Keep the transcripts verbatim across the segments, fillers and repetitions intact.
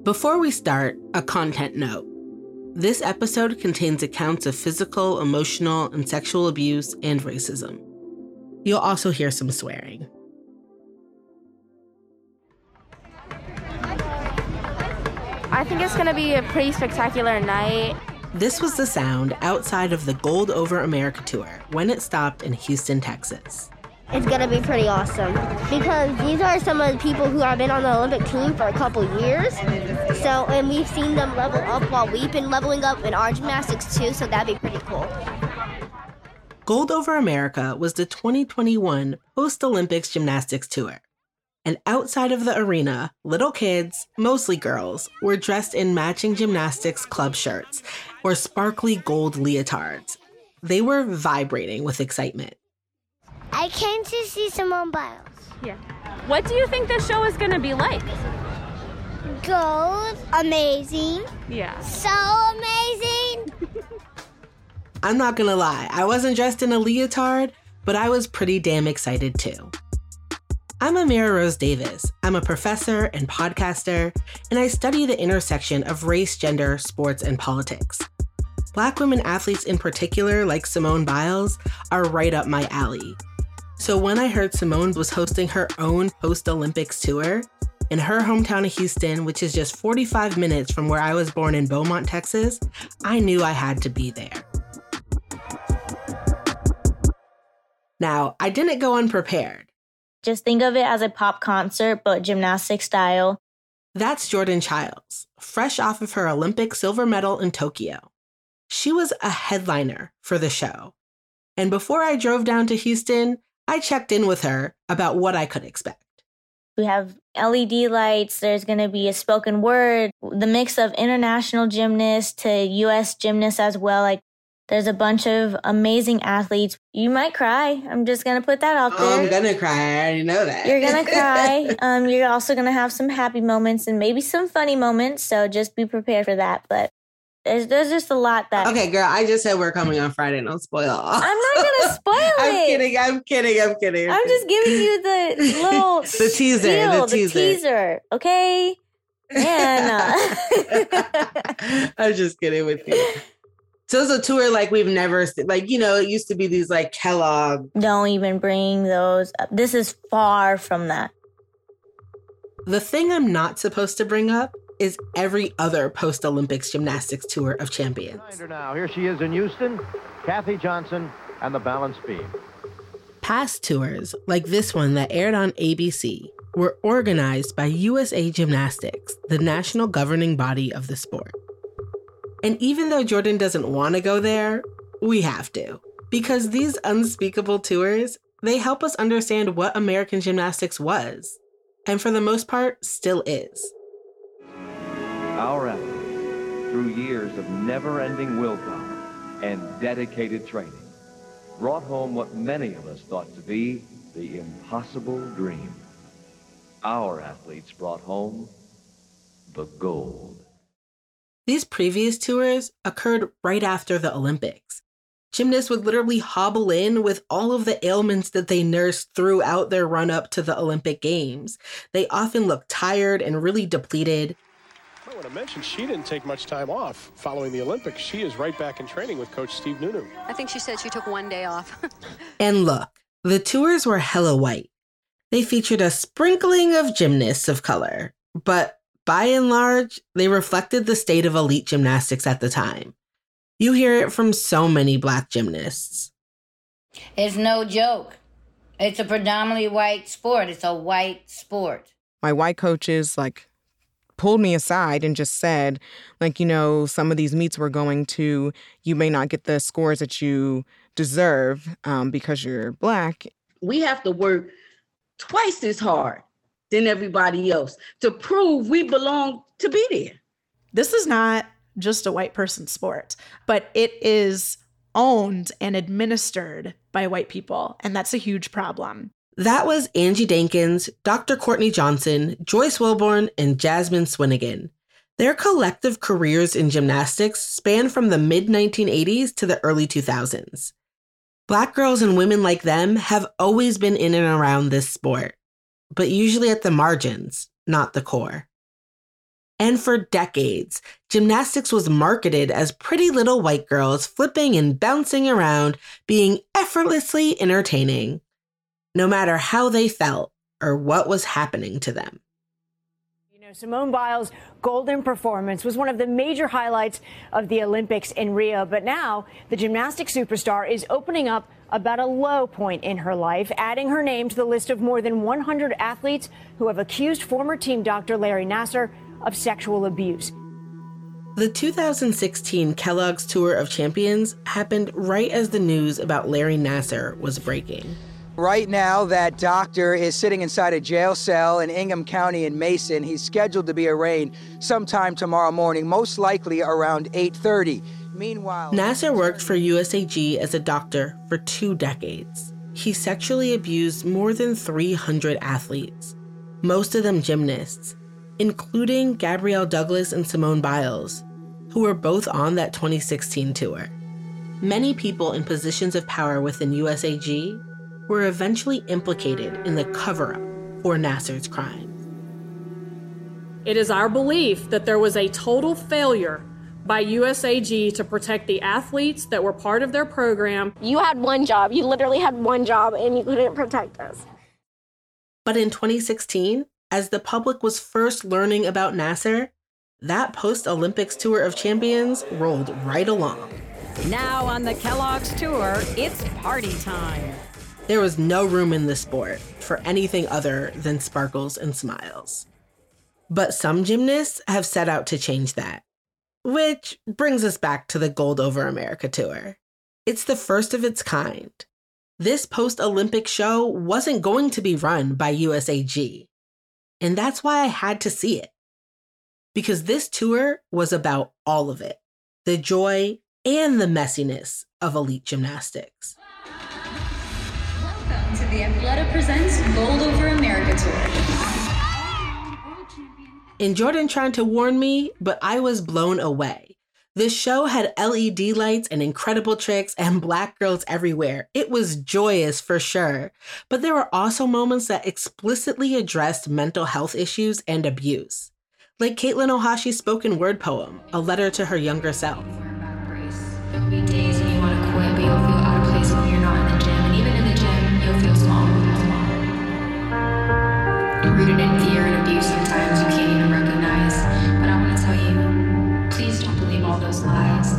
Before we start, a content note. This episode contains accounts of physical, emotional, and sexual abuse and racism. You'll also hear some swearing. I think it's going to be a pretty spectacular night. This was the sound outside of the Gold Over America tour when it stopped in Houston, Texas. It's going to be pretty awesome because these are some of the people who have been on the Olympic team for a couple years. So, and we've seen them level up while we've been leveling up in our gymnastics too, so that'd be pretty cool. Gold Over America was the twenty twenty-one Post-Olympics Gymnastics Tour. And outside of the arena, little kids, mostly girls, were dressed in matching gymnastics club shirts or sparkly gold leotards. They were vibrating with excitement. I came to see Simone Biles. Yeah. What do you think the show is going to be like? Gold. Amazing. Yeah. So amazing. I'm not gonna lie, I wasn't dressed in a leotard, but I was pretty damn excited too. I'm Amira Rose Davis. I'm a professor and podcaster, and I study the intersection of race, gender, sports, and politics. Black women athletes in particular, like Simone Biles, are right up my alley. So when I heard Simone was hosting her own post-Olympics tour in her hometown of Houston, which is just forty-five minutes from where I was born in Beaumont, Texas, I knew I had to be there. Now, I didn't go unprepared. Just think of it as a pop concert, but gymnastic style. That's Jordan Childs, fresh off of her Olympic silver medal in Tokyo. She was a headliner for the show. And before I drove down to Houston, I checked in with her about what I could expect. We have L E D lights. There's going to be a spoken word, the mix of international gymnasts to U S gymnasts as well. Like, there's a bunch of amazing athletes. You might cry. I'm just going to put that out there. Oh, I'm going to cry. I already know that. You're going to cry. um, you're also going to have some happy moments and maybe some funny moments. So just be prepared for that. But there's, there's just a lot that... Okay, girl, I just said we're coming on Friday. Don't spoil all. I'm not going to spoil it. I'm kidding. I'm kidding. I'm kidding. I'm, I'm just giving you the little the teaser. Spiel, the teaser. The teaser. Okay? And... Uh... I'm just kidding with you. So it's a tour like we've never seen. Like, you know, it used to be these like Kellogg. Don't even bring those up. This is far from that. The thing I'm not supposed to bring up is every other post-Olympics gymnastics tour of champions. Now, here she is in Houston, Kathy Johnson and the balance beam. Past tours, like this one that aired on A B C, were organized by U S A Gymnastics, the national governing body of the sport. And even though Jordan doesn't want to go there, we have to. Because these unspeakable tours, they help us understand what American gymnastics was. And for the most part, still is. Our athletes, through years of never-ending willpower and dedicated training, brought home what many of us thought to be the impossible dream. Our athletes brought home the gold. These previous tours occurred right after the Olympics. Gymnasts would literally hobble in with all of the ailments that they nursed throughout their run-up to the Olympic Games. They often looked tired and really depleted. I want to mention she didn't take much time off following the Olympics. She is right back in training with Coach Steve Nunu. I think she said she took one day off. And look, the tours were hella white. They featured a sprinkling of gymnasts of color, but by and large, they reflected the state of elite gymnastics at the time. You hear it from so many Black gymnasts. It's no joke. It's a predominantly white sport. It's a white sport. My white coaches, like, pulled me aside and just said, like, you know, some of these meets we're going to, you may not get the scores that you deserve um, because you're Black. We have to work twice as hard than everybody else to prove we belong to be there. This is not just a white person sport, but it is owned and administered by white people, and that's a huge problem. That was Angie Dankins, Doctor Courtney Johnson, Joyce Wilborn, and Jasmine Swinnigan. Their collective careers in gymnastics span from the mid nineteen eighties to the early two thousands. Black girls and women like them have always been in and around this sport, but usually at the margins, not the core. And for decades, gymnastics was marketed as pretty little white girls flipping and bouncing around, being effortlessly entertaining, no matter how they felt or what was happening to them. You know, Simone Biles' golden performance was one of the major highlights of the Olympics in Rio, but now the gymnastics superstar is opening up about a low point in her life, adding her name to the list of more than one hundred athletes who have accused former team doctor Larry Nassar of sexual abuse. The two thousand sixteen Kellogg's Tour of Champions happened right as the news about Larry Nassar was breaking. Right now, that doctor is sitting inside a jail cell in Ingham County in Mason. He's scheduled to be arraigned sometime tomorrow morning, most likely around eight thirty. Meanwhile, Nassar worked for U S A G as a doctor for two decades. He sexually abused more than three hundred athletes, most of them gymnasts, including Gabrielle Douglas and Simone Biles, who were both on that twenty sixteen tour. Many people in positions of power within U S A G were eventually implicated in the cover-up for Nassar's crimes. It is our belief that there was a total failure by U S A G to protect the athletes that were part of their program. You had one job. You literally had one job, and you couldn't protect us. But in twenty sixteen, as the public was first learning about Nassar, that post-Olympics Tour of Champions rolled right along. Now on the Kellogg's Tour, it's party time. There was no room in the sport for anything other than sparkles and smiles. But some gymnasts have set out to change that. Which brings us back to the Gold Over America Tour. It's the first of its kind. This post-Olympic show wasn't going to be run by U S A G. And that's why I had to see it. Because this tour was about all of it. The joy and the messiness of elite gymnastics. Welcome to the Athleta Presents Gold Over America Tour. And Jordan tried to warn me, but I was blown away. This show had L E D lights and incredible tricks and black girls everywhere. It was joyous for sure, but there were also moments that explicitly addressed mental health issues and abuse. Like Caitlin Ohashi's spoken word poem, A Letter to Her Younger Self. There'll be days when you want to quit, but you'll feel out of place when you're not in the gym. And even in the gym, you'll feel small. Rooted in fear and abuse sometimes you can't even recognize. But I want to tell you, please don't believe all those lies.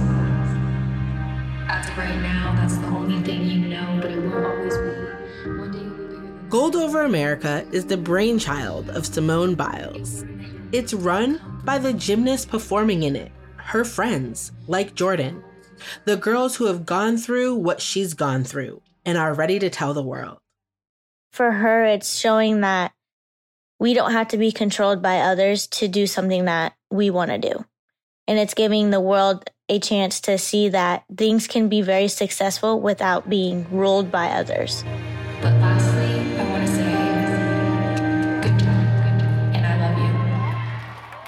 As of right now, that's the only thing you know, but it will always be. One day you'll be bigger than Gold Over America is the brainchild of Simone Biles. It's run by the gymnasts performing in it, her friends, like Jordan, the girls who have gone through what she's gone through and are ready to tell the world. For her, it's showing that we don't have to be controlled by others to do something that we want to do. And it's giving the world a chance to see that things can be very successful without being ruled by others. But lastly, I want to say, good job, and I love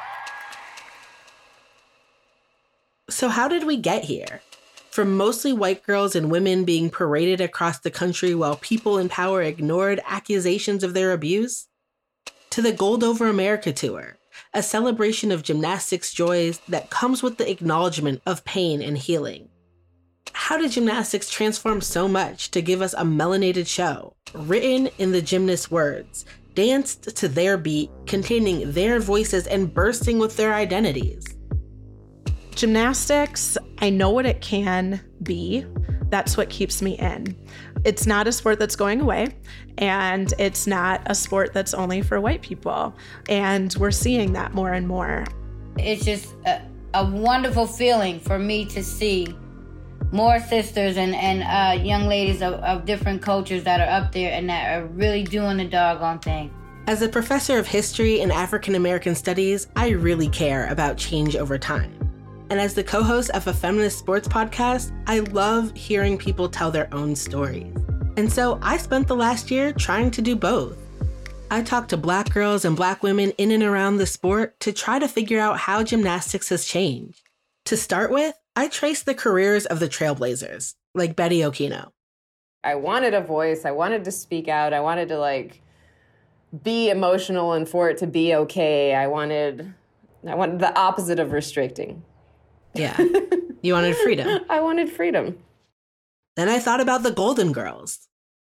you. So how did we get here? From mostly white girls and women being paraded across the country while people in power ignored accusations of their abuse? To the Gold Over America Tour, a celebration of gymnastics joys that comes with the acknowledgement of pain and healing. How did gymnastics transform so much to give us a melanated show, written in the gymnasts' words, danced to their beat, containing their voices and bursting with their identities? Gymnastics, I know what it can be. That's what keeps me in. It's not a sport that's going away, and it's not a sport that's only for white people. And we're seeing that more and more. It's just a, a wonderful feeling for me to see more sisters and, and uh, young ladies of, of different cultures that are up there and that are really doing the doggone thing. As a professor of history and African American studies, I really care about change over time. And as the co-host of a feminist sports podcast, I love hearing people tell their own stories. And so I spent the last year trying to do both. I talked to Black girls and Black women in and around the sport to try to figure out how gymnastics has changed. To start with, I traced the careers of the trailblazers, like Betty Okino. I wanted a voice. I wanted to speak out. I wanted to, like, be emotional and for it to be okay. I wanted I wanted the opposite of restricting. Yeah. You wanted freedom. I wanted freedom. Then I thought about the Golden Girls.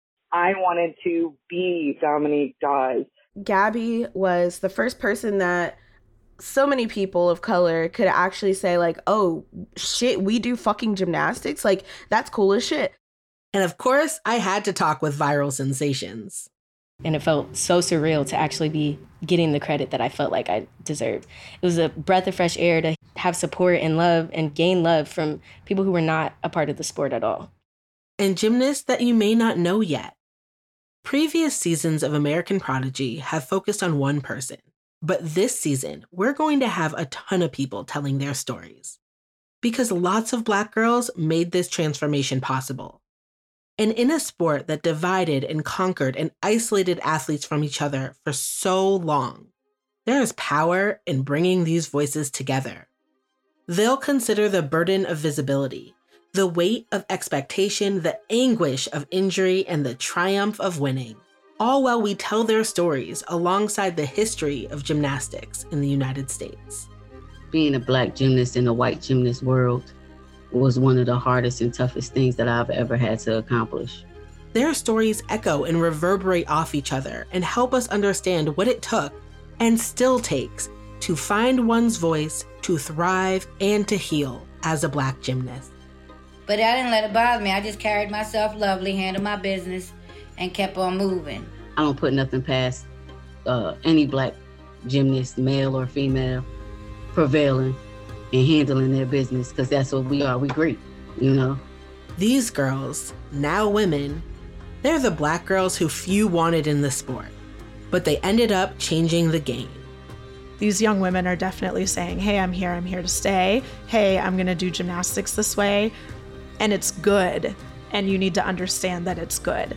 I wanted to be Dominique Dawes. Gabby was the first person that so many people of color could actually say, like, oh, shit, we do fucking gymnastics? Like, that's cool as shit. And of course, I had to talk with viral sensations. And it felt so surreal to actually be getting the credit that I felt like I deserved. It was a breath of fresh air to have support and love and gain love from people who were not a part of the sport at all. And gymnasts that you may not know yet. Previous seasons of American Prodigy have focused on one person. But this season, we're going to have a ton of people telling their stories. Because lots of Black girls made this transformation possible. And in a sport that divided and conquered and isolated athletes from each other for so long, there is power in bringing these voices together. They'll consider the burden of visibility, the weight of expectation, the anguish of injury, and the triumph of winning, all while we tell their stories alongside the history of gymnastics in the United States. Being a Black gymnast in a white gymnast world was one of the hardest and toughest things that I've ever had to accomplish. Their stories echo and reverberate off each other and help us understand what it took and still takes to find one's voice, to thrive, and to heal as a Black gymnast. But I didn't let it bother me. I just carried myself lovely, handled my business, and kept on moving. I don't put nothing past uh, any Black gymnast, male or female, prevailing and handling their business, because that's what we are. We great, you know? These girls, now women, they're the Black girls who few wanted in the sport, but they ended up changing the game. These young women are definitely saying, hey, I'm here, I'm here to stay. Hey, I'm gonna do gymnastics this way. And it's good, and you need to understand that it's good.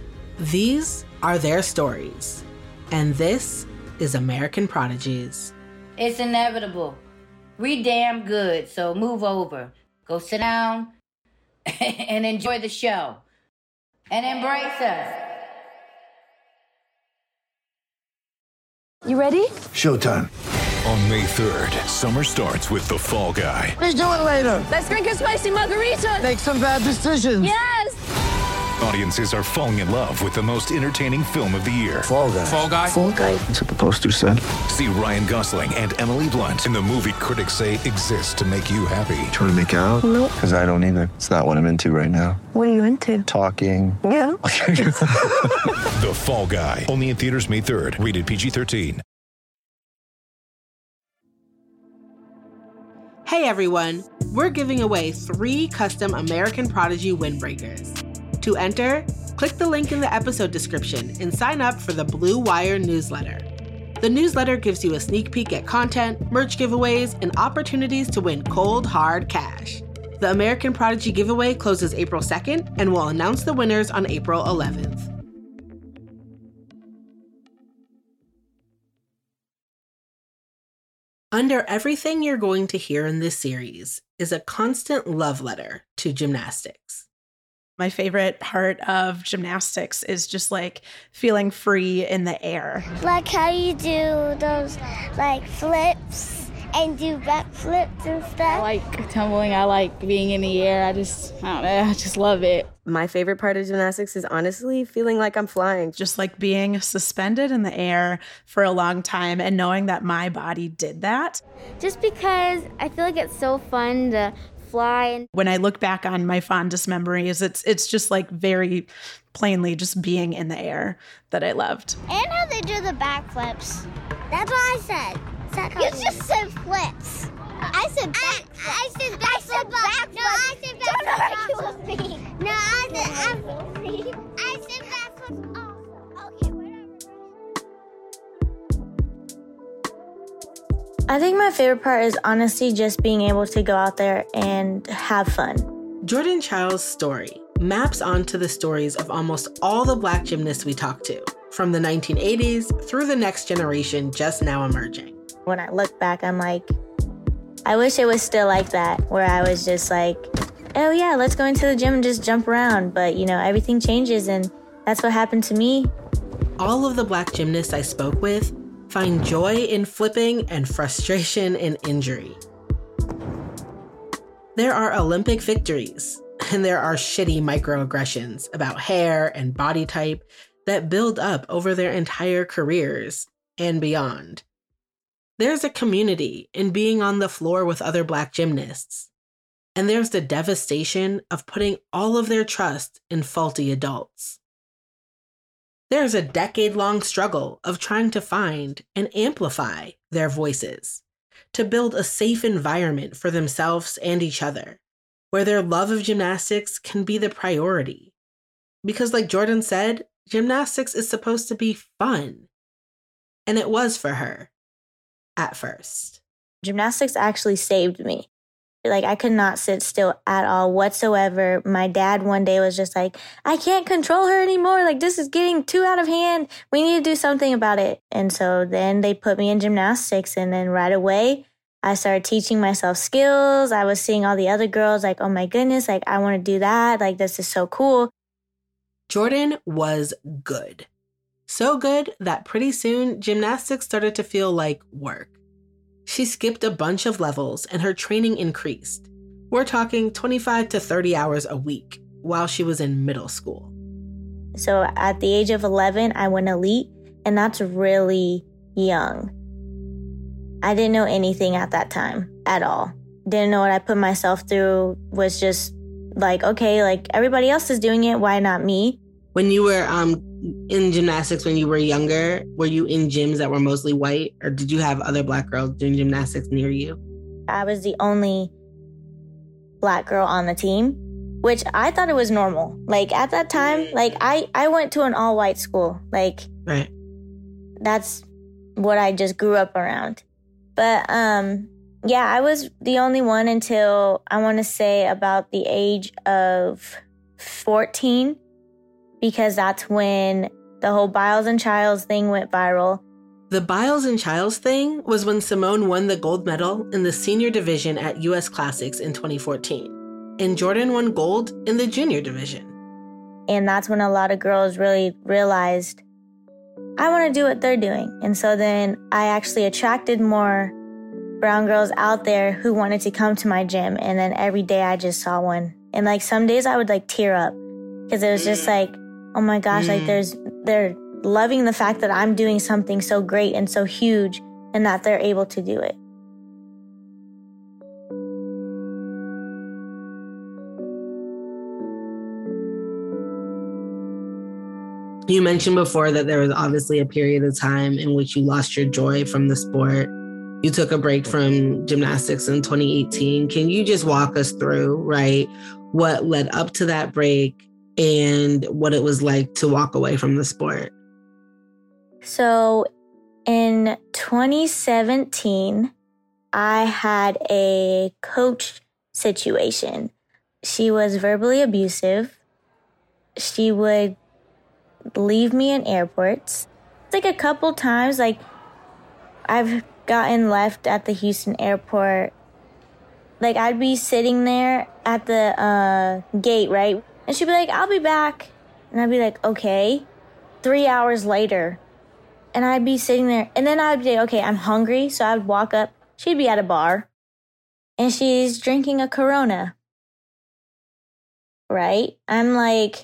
These are their stories, and this is American Prodigies. It's inevitable. We damn good, so move over. Go sit down and enjoy the show. And embrace us. You ready? Showtime. On May third, summer starts with The Fall Guy. Let's do it later. Let's drink a spicy margarita. Make some bad decisions. Yes. Audiences are falling in love with the most entertaining film of the year. Fall Guy. Fall Guy. Fall Guy. That's what the poster said. See Ryan Gosling and Emily Blunt in the movie critics say exists to make you happy. Trying to make it out? Nope. Because I don't either. It's not what I'm into right now. What are you into? Talking. Yeah. The Fall Guy. Only in theaters May third. Rated P G thirteen. Hey everyone, we're giving away three custom American Prodigy windbreakers. To enter, click the link in the episode description and sign up for the Blue Wire newsletter. The newsletter gives you a sneak peek at content, merch giveaways, and opportunities to win cold, hard cash. The American Prodigy giveaway closes April second, and we'll announce the winners on April eleventh. Under everything you're going to hear in this series is a constant love letter to gymnastics. My favorite part of gymnastics is just like feeling free in the air. Like how you do those like flips and do back flips and stuff. I like tumbling. I like being in the air. I just, I don't know, I just love it. My favorite part of gymnastics is honestly feeling like I'm flying. Just like being suspended in the air for a long time and knowing that my body did that. Just because I feel like it's so fun to fly. And when I look back on my fondest memories, it's it's just like very plainly just being in the air that I loved. And how they do the backflips. That's what I said. You just said flips. I said back. I, I said back. I said back. No, I said back. Don't argue with me. No, I said I, I said backflips. Oh, okay, whatever. I think my favorite part is honestly just being able to go out there and have fun. Jordan Childs' story maps onto the stories of almost all the Black gymnasts we talked to, from the nineteen eighties through the next generation just now emerging. When I look back, I'm like, I wish it was still like that, where I was just like, oh yeah, let's go into the gym and just jump around. But, you know, everything changes, and that's what happened to me. All of the Black gymnasts I spoke with find joy in flipping and frustration in injury. There are Olympic victories, and there are shitty microaggressions about hair and body type that build up over their entire careers and beyond. There's a community in being on the floor with other Black gymnasts, and there's the devastation of putting all of their trust in faulty adults. There's a decade-long struggle of trying to find and amplify their voices, to build a safe environment for themselves and each other, where their love of gymnastics can be the priority. Because like Jordan said, gymnastics is supposed to be fun. And it was for her, at first. Gymnastics actually saved me. Like, I could not sit still at all whatsoever. My dad one day was just like, I can't control her anymore. Like, this is getting too out of hand. We need to do something about it. And so then they put me in gymnastics. And then right away, I started teaching myself skills. I was seeing all the other girls like, oh my goodness, like, I want to do that. Like, this is so cool. Jordan was good. So good that pretty soon, gymnastics started to feel like work. She skipped a bunch of levels and her training increased. We're talking twenty-five to thirty hours a week while she was in middle school. So at the age of eleven, I went elite, and that's really young. I didn't know anything at that time at all. Didn't know what I put myself through, was just like, okay, like everybody else is doing it, why not me? When you were um in gymnastics when you were younger, were you in gyms that were mostly white, or did you have other Black girls doing gymnastics near you? I was the only Black girl on the team, which I thought it was normal. Like at that time, like I, I went to an all-white school. Like right. That's what I just grew up around. But um, yeah, I was the only one until I want to say about the age of fourteen. Because that's when the whole Biles and Childs thing went viral. The Biles and Childs thing was when Simone won the gold medal in the senior division at U S Classics in twenty fourteen. And Jordan won gold in the junior division. And that's when a lot of girls really realized, I want to do what they're doing. And so then I actually attracted more brown girls out there who wanted to come to my gym. And then every day I just saw one. And like some days I would like tear up because it was just like, oh my gosh, mm. like there's, they're loving the fact that I'm doing something so great and so huge and that they're able to do it. You mentioned before that there was obviously a period of time in which you lost your joy from the sport. You took a break from gymnastics in twenty eighteen. Can you just walk us through, right, what led up to that break and what it was like to walk away from the sport? So in twenty seventeen, I had a coach situation. She was verbally abusive. She would leave me in airports. Like a couple times, like I've gotten left at the Houston airport. Like I'd be sitting there at the uh, gate, right? And she'd be like, I'll be back. And I'd be like, okay. Three hours later. And I'd be sitting there. And then I'd be, okay, I'm hungry. So I'd walk up. She'd be at a bar. And she's drinking a Corona. Right? I'm like,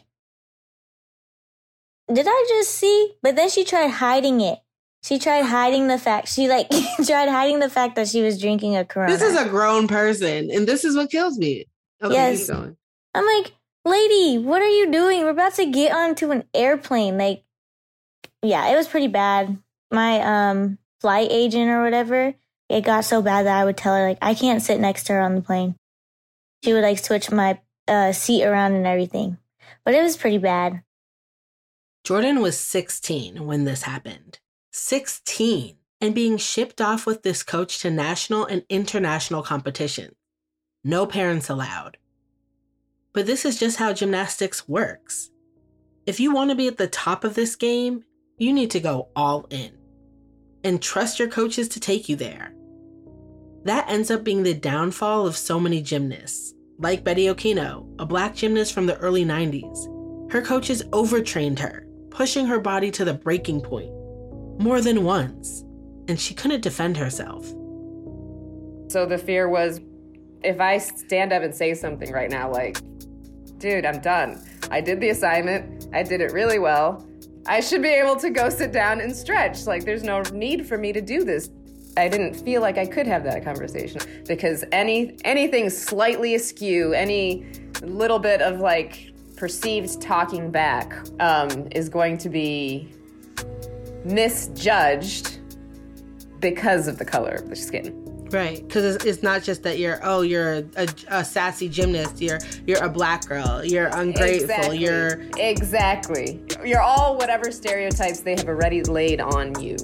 did I just see? But then she tried hiding it. She tried hiding the fact. She like tried hiding the fact that she was drinking a Corona. This is a grown person. And this is what kills me. Okay, yes. Keep going. I'm like, lady, what are you doing? We're about to get onto an airplane. Like, yeah, it was pretty bad. My um flight agent or whatever, it got so bad that I would tell her, like, I can't sit next to her on the plane. She would, like, switch my uh, seat around and everything. But it was pretty bad. Jordan was sixteen when this happened. sixteen. And being shipped off with this coach to national and international competition. No parents allowed. But this is just how gymnastics works. If you want to be at the top of this game, you need to go all in. And trust your coaches to take you there. That ends up being the downfall of so many gymnasts. Like Betty Okino, a Black gymnast from the early nineties. Her coaches overtrained her, pushing her body to the breaking point. More than once. and she couldn't defend herself. So the fear was, if I stand up and say something right now, like, dude, I'm done. I did the assignment. I did it really well. I should be able to go sit down and stretch. Like, there's no need for me to do this. I didn't feel like I could have that conversation because any anything slightly askew, any little bit of like perceived talking back um, is going to be misjudged because of the color of the skin. Right, because it's, it's not just that you're, oh, you're a, a, a sassy gymnast, you're you're a black girl, you're ungrateful, exactly. you're... Exactly. You're all whatever stereotypes they have already laid on you.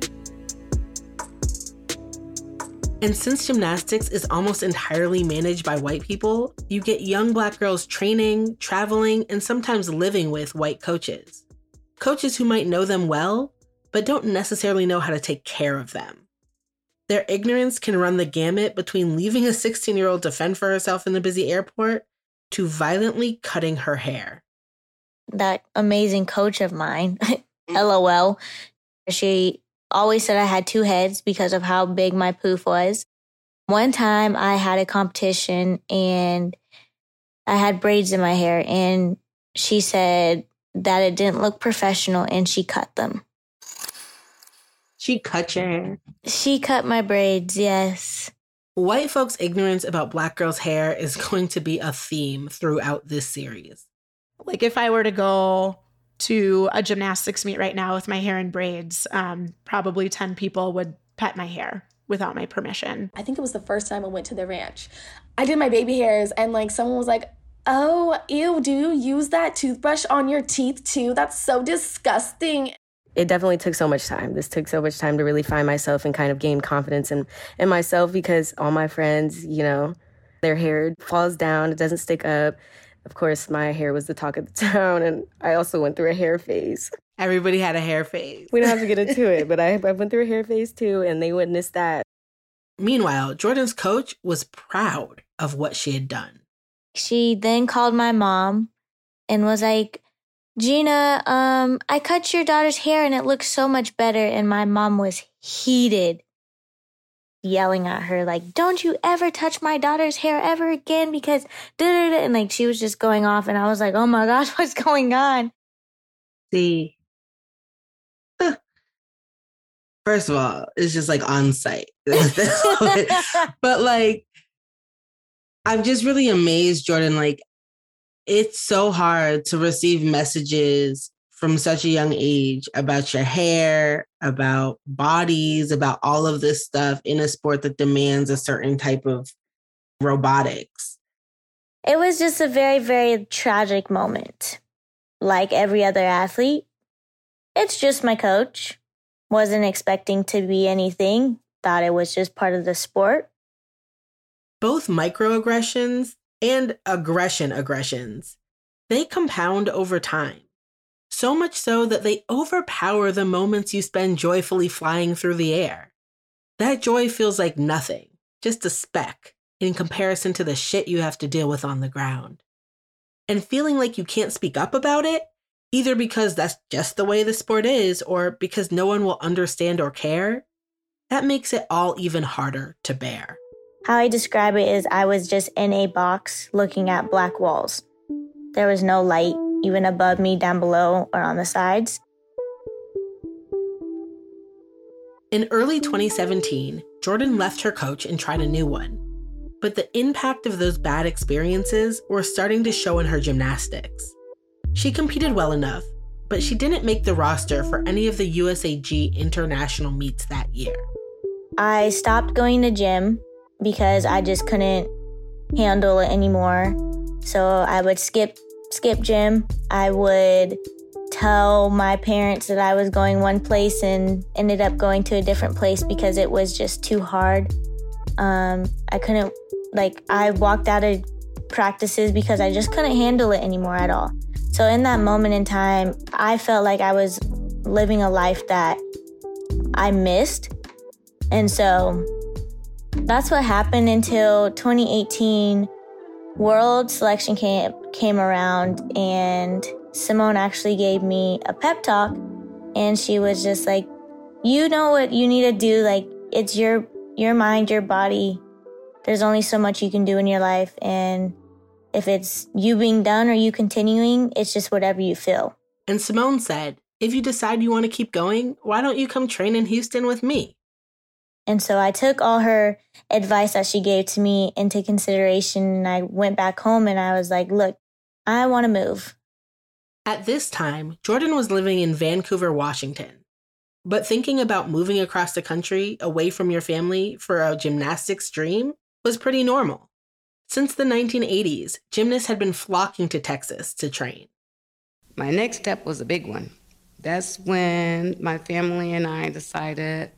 And since gymnastics is almost entirely managed by white people, you get young black girls training, traveling, and sometimes living with white coaches. Coaches who might know them well, but don't necessarily know how to take care of them. Their ignorance can run the gamut between leaving a sixteen-year-old to fend for herself in the busy airport to violently cutting her hair. That amazing coach of mine, LOL, she always said I had two heads because of how big my poof was. One time I had a competition and I had braids in my hair and she said that it didn't look professional and she cut them. She cut your hair? She cut my braids, yes. White folks' ignorance about black girls' hair is going to be a theme throughout this series. Like if I were to go to a gymnastics meet right now with my hair in braids, um, probably ten people would pet my hair without my permission. I think it was the first time I went to the ranch. I did my baby hairs and like someone was like, oh, ew, do you use that toothbrush on your teeth too? That's so disgusting. It definitely took so much time. This took so much time to really find myself and kind of gain confidence in, in myself because all my friends, you know, their hair falls down, it doesn't stick up. Of course, my hair was the talk of the town, and I also went through a hair phase. Everybody had a hair phase. We don't have to get into it, but I, I went through a hair phase too, and they witnessed that. Meanwhile, Jordan's coach was proud of what she had done. She then called my mom and was like, Gina, um, I cut your daughter's hair and it looks so much better. And my mom was heated, yelling at her, like, don't you ever touch my daughter's hair ever again because da-da-da. And like, she was just going off and I was like, oh my gosh, what's going on? See, first of all, it's just like on site. But like, I'm just really amazed, Jordan. Like, it's so hard to receive messages from such a young age about your hair, about bodies, about all of this stuff in a sport that demands a certain type of robotics. It was just a very, very tragic moment. Like every other athlete, it's just my coach. Wasn't expecting to be anything. Thought it was just part of the sport. Both microaggressions and aggression aggressions, they compound over time. So much so that they overpower the moments you spend joyfully flying through the air. That joy feels like nothing, just a speck, in comparison to the shit you have to deal with on the ground. And feeling like you can't speak up about it, either because that's just the way the sport is, or because no one will understand or care, that makes it all even harder to bear. How I describe it is I was just in a box looking at black walls. There was no light, even above me, down below, or on the sides. In early twenty seventeen, Jordan left her coach and tried a new one. But the impact of those bad experiences were starting to show in her gymnastics. She competed well enough, but she didn't make the roster for any of the U S A G international meets that year. I stopped going to gym because I just couldn't handle it anymore. So I would skip skip gym. I would tell my parents that I was going one place and ended up going to a different place because it was just too hard. Um, I couldn't, like, I walked out of practices because I just couldn't handle it anymore at all. So in that moment in time, I felt like I was living a life that I missed. And so that's what happened until twenty eighteen. World Selection Camp came around and Simone actually gave me a pep talk and she was just like, you know what you need to do. Like, it's your your mind, your body. There's only so much you can do in your life. And if it's you being done or you continuing, it's just whatever you feel. And Simone said, if you decide you want to keep going, why don't you come train in Houston with me? And so I took all her advice that she gave to me into consideration. And I went back home and I was like, look, I want to move. At this time, Jordan was living in Vancouver, Washington. But thinking about moving across the country away from your family for a gymnastics dream was pretty normal. Since the nineteen eighties, gymnasts had been flocking to Texas to train. My next step was a big one. That's when my family and I decided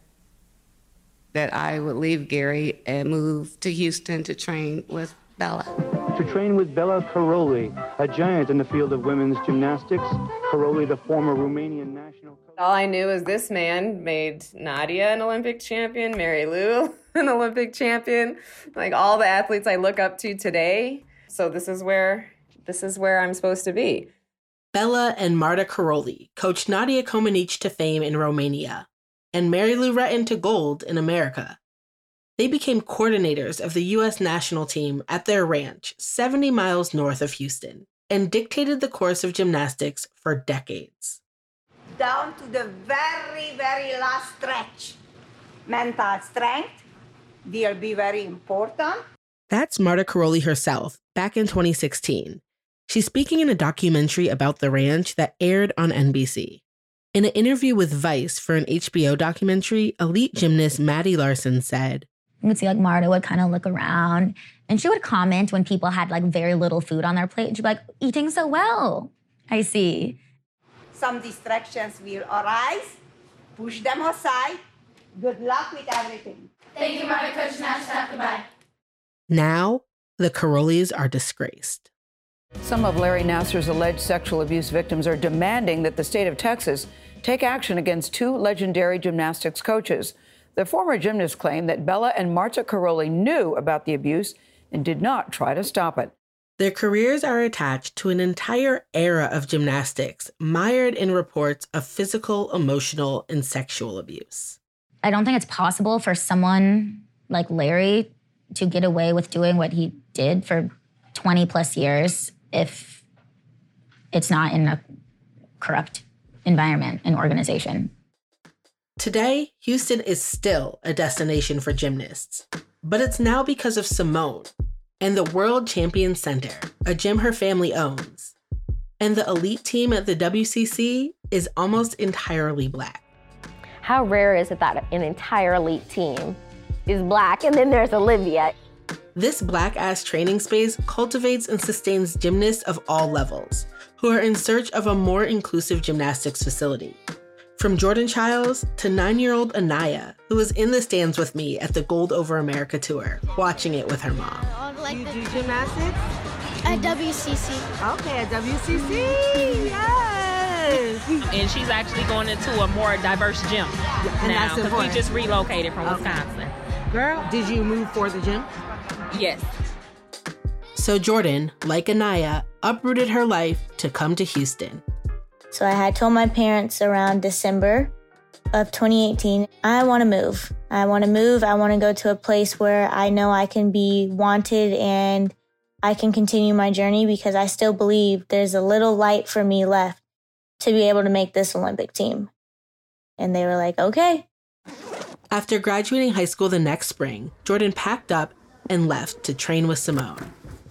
that I would leave Gary and move to Houston to train with Bella. To train with Bella Karolyi, a giant in the field of women's gymnastics. Karolyi, the former Romanian national coach. All I knew is this man made Nadia an Olympic champion, Mary Lou an Olympic champion, like all the athletes I look up to today. So this is where this is where I'm supposed to be. Bella and Marta Karolyi coached Nadia Comaneci to fame in Romania and Mary Lou Retton to gold in America. They became coordinators of the U S national team at their ranch seventy miles north of Houston and dictated the course of gymnastics for decades. Down to the very, very last stretch. Mental strength will be very important. That's Marta Karolyi herself, back in twenty sixteen. She's speaking in a documentary about the ranch that aired on N B C. In an interview with Vice for an H B O documentary, elite gymnast Maddie Larson said, you would see like Marta would kind of look around and she would comment when people had like very little food on their plate. And she'd be like, eating so well. I see. Some distractions will arise. Push them aside. Good luck with everything. Thank you, Marta. Coach Nash. Goodbye. Now, the Karolyis are disgraced. Some of Larry Nassar's alleged sexual abuse victims are demanding that the state of Texas take action against two legendary gymnastics coaches. The former gymnasts claim that Bella and Marta Karolyi knew about the abuse and did not try to stop it. Their careers are attached to an entire era of gymnastics mired in reports of physical, emotional, and sexual abuse. I don't think it's possible for someone like Larry to get away with doing what he did for twenty plus years if it's not in a corrupt environment and organization. Today, Houston is still a destination for gymnasts, but it's now because of Simone and the World Champion Center, a gym her family owns. And the elite team at the W C C is almost entirely Black. How rare is it that an entire elite team is Black and then there's Olivia? This Black-ass training space cultivates and sustains gymnasts of all levels who are in search of a more inclusive gymnastics facility. From Jordan Chiles to nine-year-old Anaya, who was in the stands with me at the Gold Over America tour, watching it with her mom. You do gymnastics? At W C C. Okay, at W C C, yes! And she's actually going into a more diverse gym and now, because we just relocated from okay. Wisconsin. Girl, did you move for the gym? Yes. So Jordan, like Anaya, uprooted her life to come to Houston. So I had told my parents around December of twenty eighteen, I want to move. I want to move. I want to go to a place where I know I can be wanted and I can continue my journey because I still believe there's a little light for me left to be able to make this Olympic team. And they were like, okay. After graduating high school the next spring, Jordan packed up and left to train with Simone.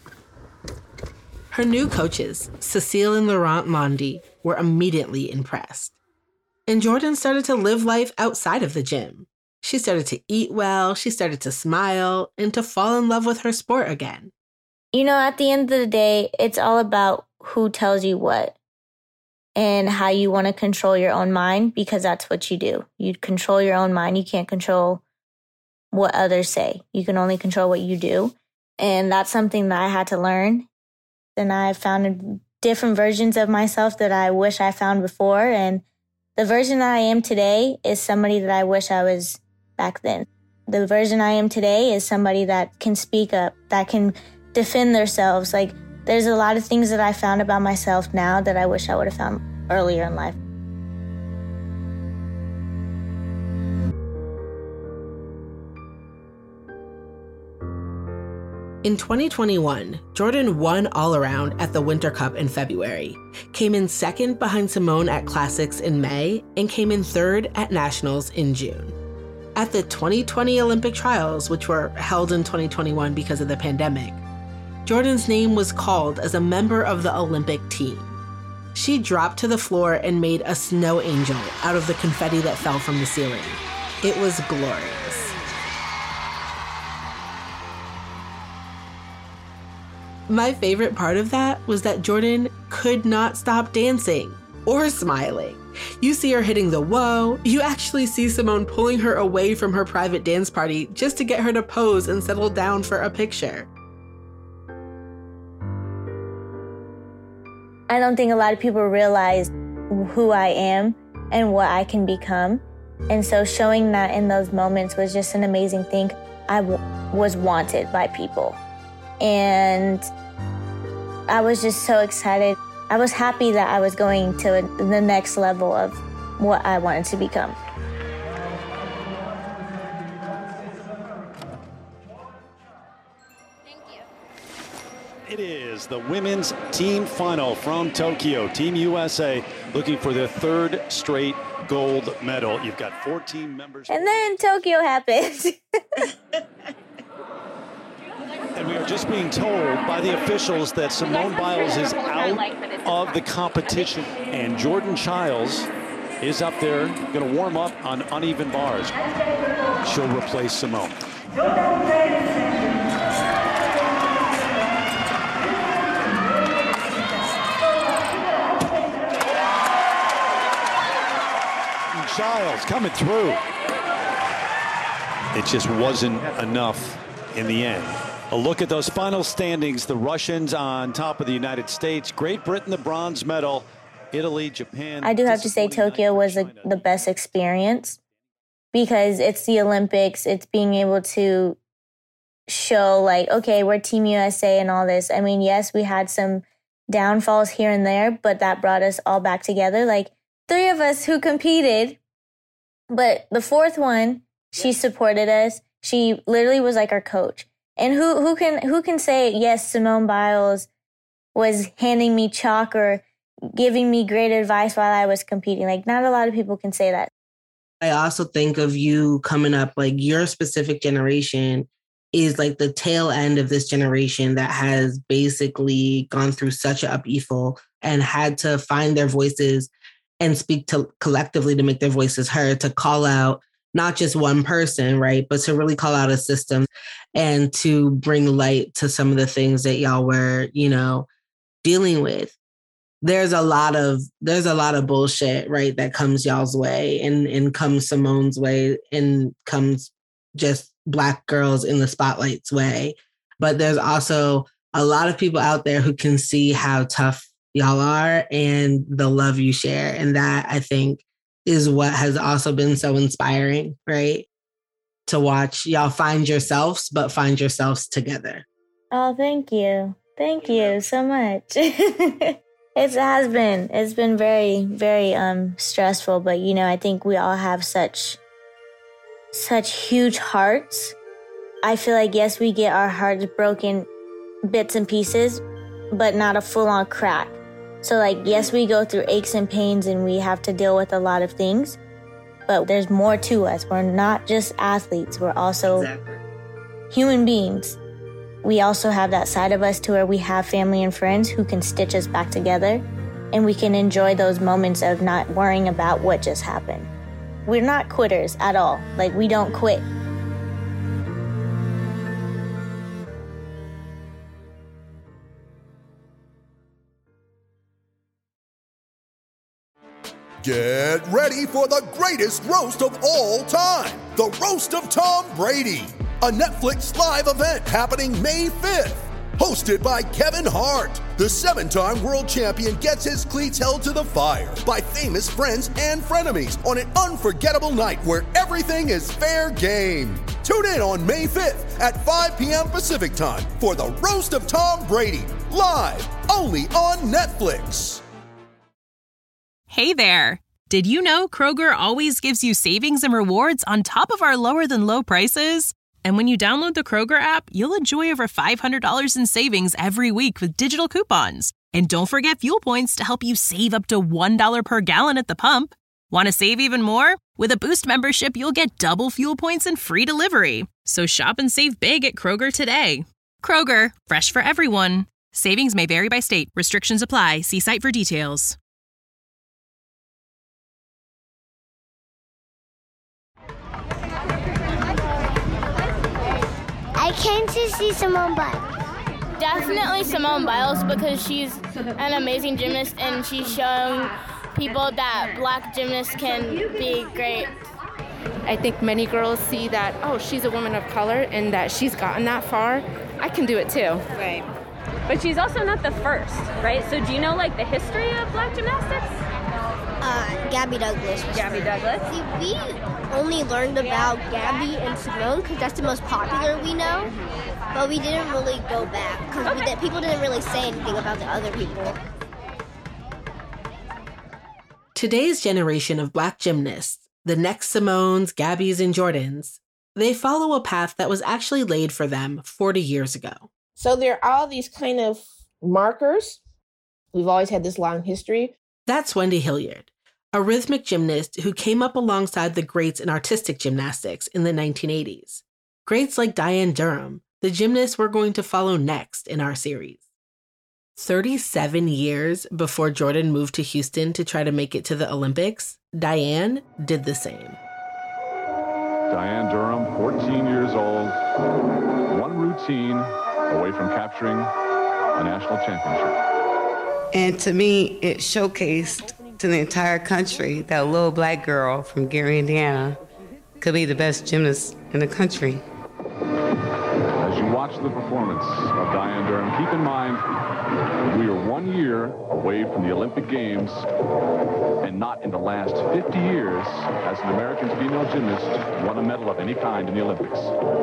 Her new coaches, Cecile and Laurent Mondy, were immediately impressed. And Jordan started to live life outside of the gym. She started to eat well, she started to smile, and to fall in love with her sport again. You know, at the end of the day, it's all about who tells you what and how you want to control your own mind, because that's what you do. You control your own mind. You can't control what others say. You can only control what you do. And that's something that I had to learn. And I found different versions of myself that I wish I found before. And the version that I am today is somebody that I wish I was back then. The version I am today is somebody that can speak up, that can defend themselves. Like, there's a lot of things that I found about myself now that I wish I would have found earlier in life. In twenty twenty-one, Jordan won all-around at the Winter Cup in February, came in second behind Simone at Classics in May, and came in third at Nationals in June. At the twenty twenty Olympic trials, which were held in twenty twenty-one because of the pandemic, Jordan's name was called as a member of the Olympic team. She dropped to the floor and made a snow angel out of the confetti that fell from the ceiling. It was glorious. My favorite part of that was that Jordan could not stop dancing or smiling. You see her hitting the whoa. You actually see Simone pulling her away from her private dance party just to get her to pose and settle down for a picture. I don't think a lot of people realize who I am and what I can become. And so showing that in those moments was just an amazing thing. I w- was wanted by people. And I was just so excited. I was happy that I was going to the next level of what I wanted to become. It is the women's team final from Tokyo. Team U S A looking for their third straight gold medal. You've got fourteen members. And then Tokyo happened. And we are just being told by the officials that Simone Biles is out of the competition. And Jordan Chiles is up there going to warm up on uneven bars. She'll replace Simone. Chiles coming through. It just wasn't enough in the end. A look at those final standings. The Russians on top of the United States. Great Britain, the bronze medal. Italy, Japan. I do have to say Tokyo was a, the best experience because it's the Olympics. It's being able to show like, okay, we're Team U S A and all this. I mean, yes, we had some downfalls here and there, but that brought us all back together. Like three of us who competed. But the fourth one, she supported us. She literally was like our coach. And who who can who can say, yes, Simone Biles was handing me chalk or giving me great advice while I was competing? Like, not a lot of people can say that. I also think of you coming up, like your specific generation is like the tail end of this generation that has basically gone through such an upheaval and had to find their voices and speak to collectively to make their voices heard, to call out not just one person, right, but to really call out a system and to bring light to some of the things that y'all were, you know, dealing with. There's a lot of there's a lot of bullshit, right, that comes y'all's way and, and comes Simone's way and comes just Black girls in the spotlight's way. But there's also a lot of people out there who can see how tough y'all are and the love you share. And that, I think, is what has also been so inspiring, right? To watch y'all find yourselves, but find yourselves together. Oh, thank you. Thank you so much. It has been. It's been very, very um, stressful. But, you know, I think we all have such, such huge hearts. I feel like, yes, we get our hearts broken bits and pieces, but not a full-on crack. So, like, yes, we go through aches and pains and we have to deal with a lot of things, but there's more to us. We're not just athletes. We're also exactly. human beings. We also have that side of us to where we have family and friends who can stitch us back together, and we can enjoy those moments of not worrying about what just happened. We're not quitters at all. Like, we don't quit. Get ready for the greatest roast of all time, the Roast of Tom Brady, a Netflix live event happening May fifth. Hosted by Kevin Hart, the seven-time world champion gets his cleats held to the fire by famous friends and frenemies on an unforgettable night where everything is fair game. Tune in on May fifth at five p.m. Pacific time for the Roast of Tom Brady, live only on Netflix. Hey there! Did you know Kroger always gives you savings and rewards on top of our lower-than-low prices? And when you download the Kroger app, you'll enjoy over five hundred dollars in savings every week with digital coupons. And don't forget fuel points to help you save up to one dollar per gallon at the pump. Want to save even more? With a Boost membership, you'll get double fuel points and free delivery. So shop and save big at Kroger today. Kroger, fresh for everyone. Savings may vary by state. Restrictions apply. See site for details. I came to see Simone Biles. Definitely Simone Biles because she's an amazing gymnast and she's showing people that black gymnasts can be great. I think many girls see that, oh, she's a woman of color and that she's gotten that far. I can do it too. Right. But she's also not the first, right? So do you know like the history of black gymnastics? Uh, Gabby Douglas. Was Gabby first. Douglas? See, we only learned about Gabby and Simone because that's the most popular we know, but we didn't really go back because okay. people didn't really say anything about the other people. Today's generation of black gymnasts, the next Simones, Gabbys, and Jordans, they follow a path that was actually laid for them forty years ago. So there are all these kind of markers. We've always had this long history. That's Wendy Hilliard, a rhythmic gymnast who came up alongside the greats in artistic gymnastics in the nineteen eighties. Greats like Diane Durham, the gymnast we're going to follow next in our series. thirty-seven years before Jordan moved to Houston to try to make it to the Olympics, Diane did the same. Diane Durham, fourteen years old, one routine away from capturing a national championship. And to me, it showcased to the entire country that a little black girl from Gary, Indiana could be the best gymnast in the country. As you watch the performance of Diane Durham, keep in mind we are one year away from the Olympic Games, and not in the last fifty years has an American female gymnast won a medal of any kind in the Olympics.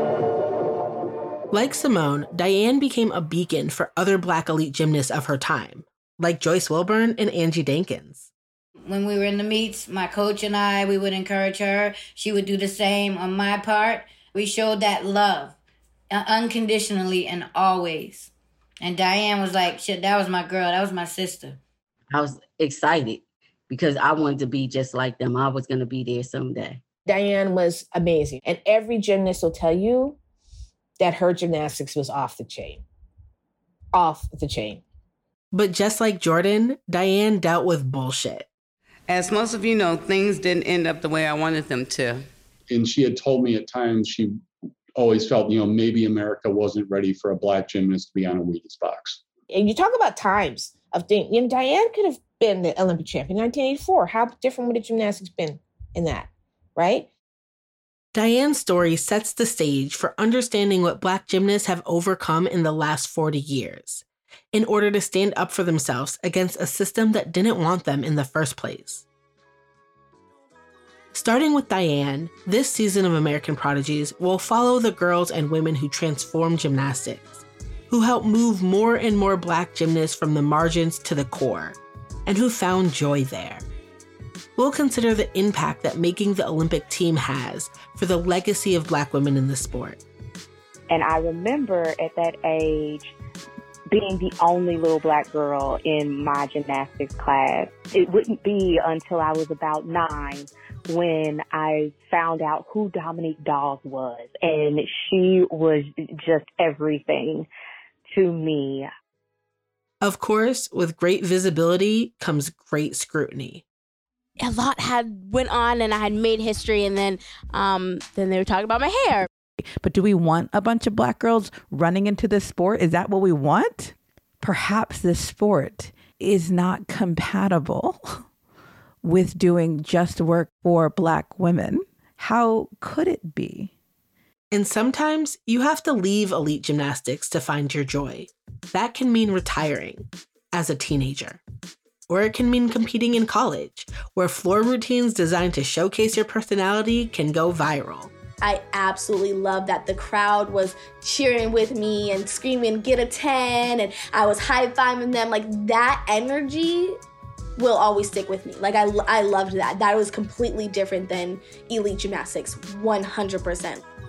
Like Simone, Diane became a beacon for other black elite gymnasts of her time, like Joyce Wilburn and Angie Dankins. When we were in the meets, my coach and I, we would encourage her. She would do the same on my part. We showed that love, uh, unconditionally and always. And Diane was like, shit, that was my girl. That was my sister. I was excited because I wanted to be just like them. I was going to be there someday. Diane was amazing. And every gymnast will tell you that her gymnastics was off the chain. Off the chain. But just like Jordan, Diane dealt with bullshit. As most of you know, things didn't end up the way I wanted them to. And she had told me at times she always felt, you know, maybe America wasn't ready for a black gymnast to be on a Wheaties box. And you talk about times of things. You know, Diane could have been the Olympic champion in nineteen eighty-four. How different would the gymnastics been in that, right? Diane's story sets the stage for understanding what black gymnasts have overcome in the last forty years in order to stand up for themselves against a system that didn't want them in the first place. Starting with Diane, this season of American Prodigies will follow the girls and women who transformed gymnastics, who helped move more and more black gymnasts from the margins to the core, and who found joy there. We'll consider the impact that making the Olympic team has for the legacy of black women in the sport. And I remember at that age being the only little black girl in my gymnastics class. It wouldn't be until I was about nine when I found out who Dominique Dawes was. And she was just everything to me. Of course, with great visibility comes great scrutiny. A lot had went on and I had made history, and then um, then they were talking about my hair. But do we want a bunch of black girls running into this sport? Is that what we want? Perhaps this sport is not compatible with doing just work for black women. How could it be? And sometimes you have to leave elite gymnastics to find your joy. That can mean retiring as a teenager. Or it can mean competing in college, where floor routines designed to showcase your personality can go viral. I absolutely love that the crowd was cheering with me and screaming, get a ten, and I was high-fiving them. Like, that energy will always stick with me. Like, I, I loved that. That was completely different than elite gymnastics, one hundred percent.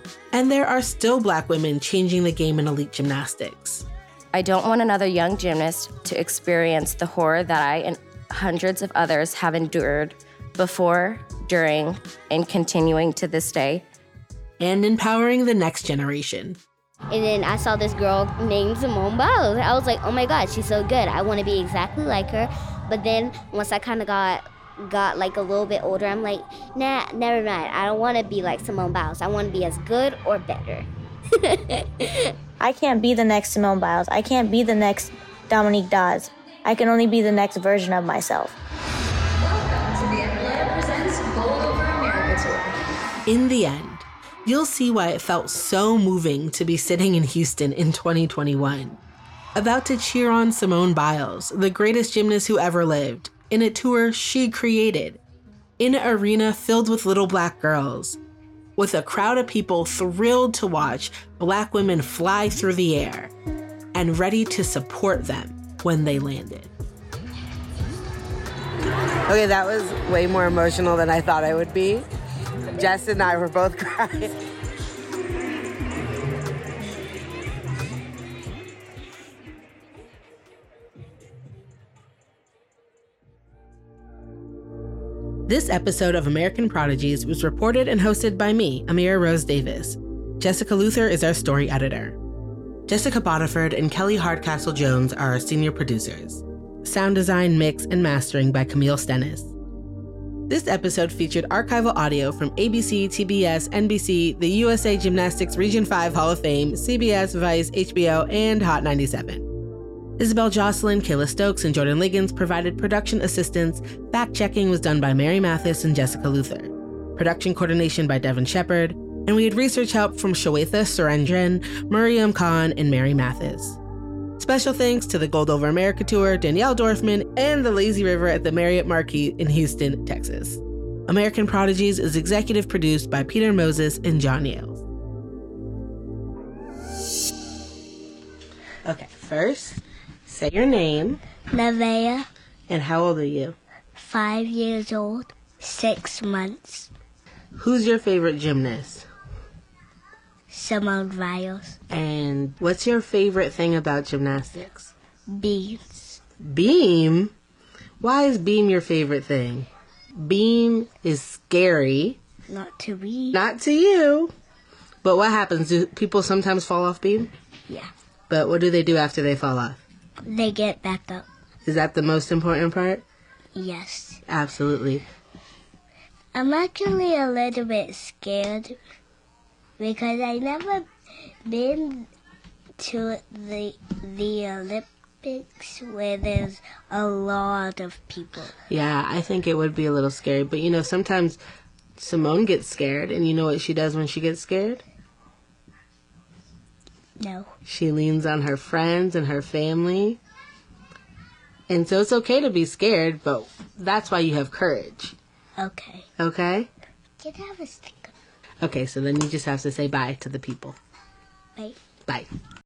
And there are still Black women changing the game in elite gymnastics. I don't want another young gymnast to experience the horror that I and hundreds of others have endured before, during, and continuing to this day. And empowering the next generation. And then I saw this girl named Simone Biles. I was like, oh my God, she's so good. I want to be exactly like her. But then once I kind of got got like a little bit older, I'm like, nah, never mind. I don't want to be like Simone Biles. I want to be as good or better. I can't be the next Simone Biles. I can't be the next Dominique Dawes. I can only be the next version of myself. Welcome to the Atlanta Presents Gold Over America Tour. In the end, you'll see why it felt so moving to be sitting in Houston in twenty twenty-one, about to cheer on Simone Biles, the greatest gymnast who ever lived, in a tour she created, in an arena filled with little Black girls, with a crowd of people thrilled to watch Black women fly through the air and ready to support them when they landed. Okay, that was way more emotional than I thought I would be. Jess and I were both crying. This episode of American Prodigies was reported and hosted by me, Amira Rose Davis. Jessica Luther is our story editor. Jessica Bodiford and Kelly Hardcastle Jones are our senior producers. Sound design, mix, and mastering by Camille Stennis. This episode featured archival audio from A B C, T B S, N B C, the U S A Gymnastics Region five Hall of Fame, C B S, Vice, H B O, and Hot ninety-seven. Isabel Jocelyn, Kayla Stokes, and Jordan Liggins provided production assistance. Fact-checking was done by Mary Mathis and Jessica Luther. Production coordination by Devin Shepard. And we had research help from Shweta Surendran, Miriam Khan, and Mary Mathis. Special thanks to the Gold Over America Tour, Danielle Dorfman, and the Lazy River at the Marriott Marquis in Houston, Texas. American Prodigies is executive produced by Peter Moses and John Yales. Okay, first, say your name. Nevaeh. And how old are you? Five years old, six months. Who's your favorite gymnast? Simone Biles. And what's your favorite thing about gymnastics? Beams. Beam? Why is beam your favorite thing? Beam is scary. Not to me. Not to you. But what happens? Do people sometimes fall off beam? Yeah. But what do they do after they fall off? They get back up. Is that the most important part? Yes. Absolutely. I'm actually a little bit scared because I never been to the the Olympics where there's a lot of people. Yeah, I think it would be a little scary. But, you know, sometimes Simone gets scared, and you know what she does when she gets scared? No. She leans on her friends and her family. And so it's okay to be scared, but that's why you have courage. Okay. Okay? Can I have a sticker? Okay, so then you just have to say bye to the people. Bye. Bye.